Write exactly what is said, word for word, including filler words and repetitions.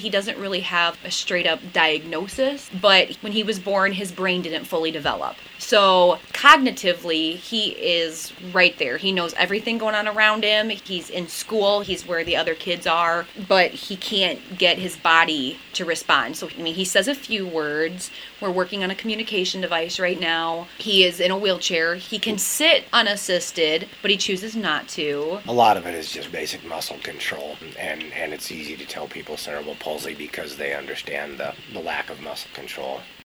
he doesn't really have a straight up diagnosis, but when he was born, his brain didn't fully develop. So cognitively, he is right there. He knows everything going on around him. He's in school. He's where the other kids are, but he can't get his body to respond. So, I mean, he says a few words. We're working on a communication device right now. He is in a wheelchair. He can sit unassisted, but he chooses not to. A lot of it is just basic muscle control, and, and it's easy to tell people cerebral palsy because they understand the, the lack of muscle control.